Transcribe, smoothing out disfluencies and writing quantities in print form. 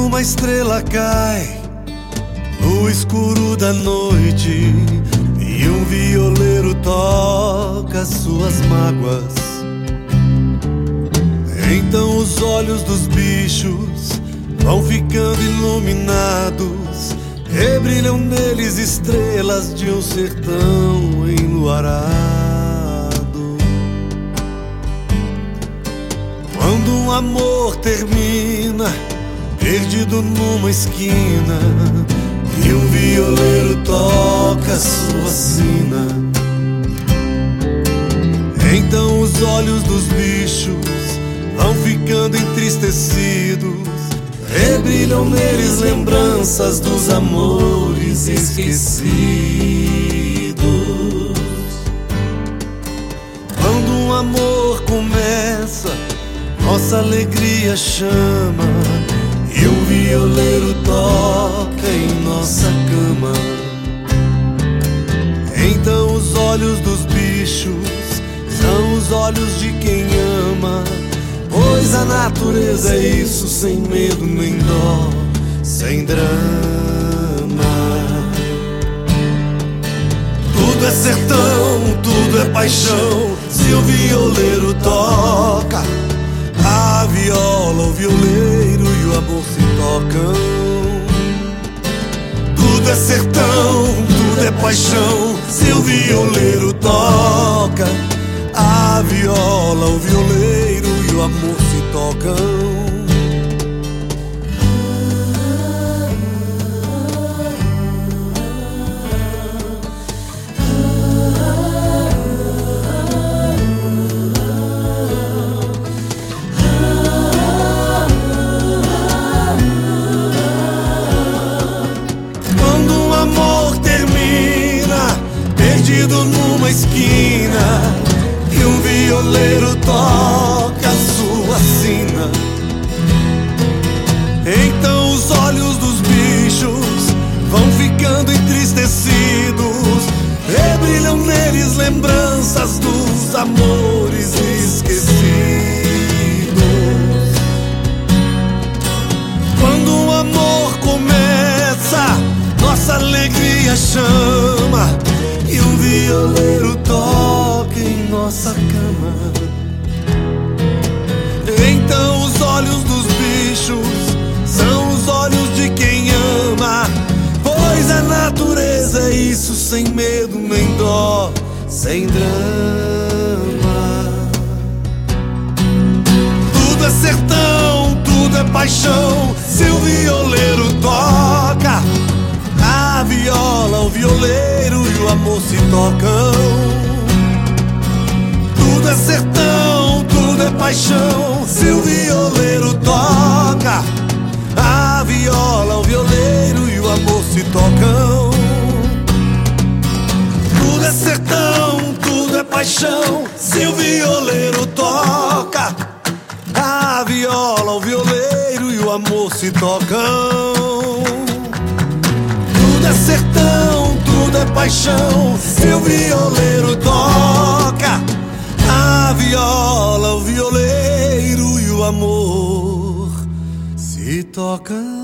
uma estrela cai no escuro da noite e um violeiro toca suas mágoas, então os olhos dos bichos vão ficando iluminados e brilham neles estrelas de um sertão enluarado. Quando um amor termina, perdido numa esquina, e um violeiro toca sua sina, então os olhos dos bichos vão ficando entristecidos e brilham neles lembranças dos amores esquecidos. Quando um amor começa, nossa alegria chama e um violeiro toca em nossa cama, então os olhos dos bichos são os olhos de quem ama, pois a natureza é isso, sem medo nem dó, sem drama. Tudo é sertão, tudo é paixão, se o violeiro toca, a viola, o violeiro e o amor se tocam. Tudo é sertão, tudo é paixão, se o violeiro toca, a viola, o violeiro e o amor se tocam. Quando um amor termina, perdido numa esquina, e um violeiro toca sua sina, então os olhos dos bichos vão ficando entristecidos e brilham neles lembranças dos amores esquecidos. Quando um amor começa, nossa alegria chama e um violeiro toca em nossa cama, então os olhos dos bichos são os olhos de quem ama, pois a natureza é isso, sem medo nem dó, sem drama. Tudo é sertão, tudo é paixão, se o violeiro toca, a viola, o violeiro e o amor se tocam. Tudo é sertão, tudo é paixão, se o violeiro toca, a viola, o violeiro e o amor se tocam. Tudo é sertão, tudo é paixão, se o violeiro toca, a viola, o violeiro e o amor se tocam. Tudo é sertão, tudo é paixão, se o violeiro toca, a viola, o violeiro e o amor se tocam.